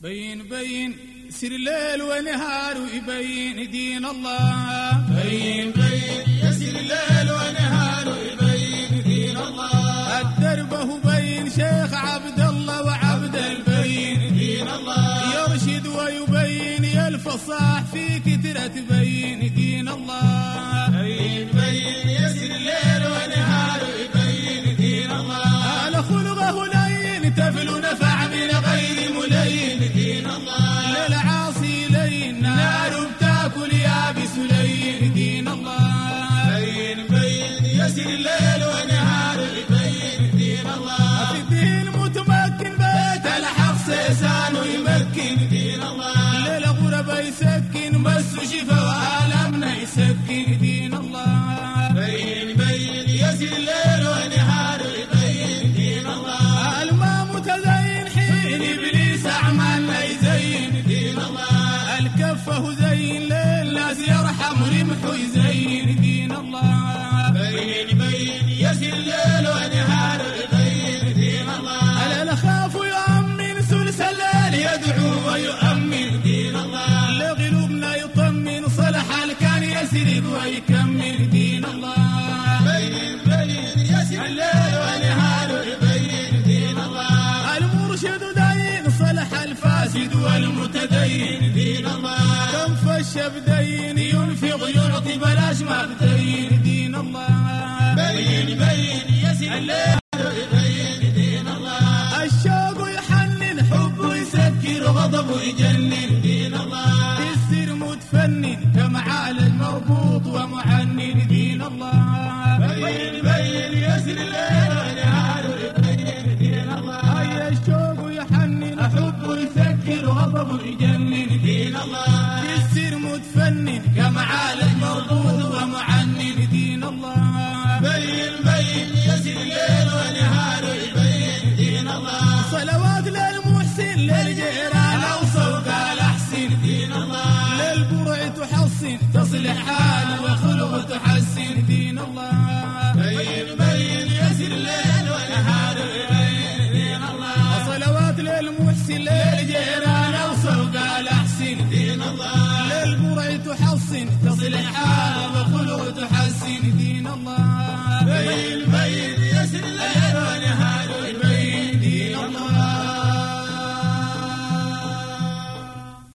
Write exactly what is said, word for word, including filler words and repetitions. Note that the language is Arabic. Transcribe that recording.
بين بين سر الليل ونهار يبين دين الله. بين بين يسر الليل ونهار يبين دين الله. الدرب هو بين شيخ عبد الله وعبد البين دين الله. يرشد ويبين الفصاح في كترة تبين دين الله. بين بين يسر الليل ونهار يبين دين الله. على خلقه لين تفل نفع من غير ملين دين الله. للعاصي لين نار بتاكل يابس لين دين الله. بين بين يسر الليل ونهار يبين دين الله. في الدين متمكن بيت الحق سيسانه يمكن دين الله. للغربة يسكن بس شفا وآلامنا يسكن دين الله. بين بين يسر الليل ونهار يبين دين الله. الماء متزين حين إبليس أعمالنا يزين دين الله. الكفه زين للناس يرحم رمحه يزين دين الله. بين بين يسر الليل ونهار يبين دين الله. على الخاف يؤمن سلس الليل يدعو ويؤمن دين الله. لقلوبنا يطمن صلح الكان يسرق ويكمل دين الله. بين بين يسر الليل ونهار يبين دين الله. المرشد دين صلح الفاسد والمتدين دين الله. كم فالشب دين ينفق يعطي بلاش ما بدين دين الله. بين بين يسر الليل يبين دين الله. الشوق يحنن حبه يسكر غضبه يجنن دين الله. يصير متفنن كمعالج مربوط ومعنن دين الله. بين بين يسر الليل ونهار يبين دين الله. هيا الشوق يحنن حبه يسكر غضبه يجنن دين الله. يصير متفنن كمعالج مربوط ومعنن دين الله. بين بين يسر الليل ونهار يبين دين الله. صلوات للمحسن للجيران اوصوا قال احسن دين الله. للبرع تحصن تصلح حال وخلق تحسن دين الله. بين بين يسر الليل ونهار يبين دين الله. صلوات للمحسن للجيران اوصوا قال احسن دين الله. للبرع تحصن تصلح حال وخلق تحسن دين الله. بين بين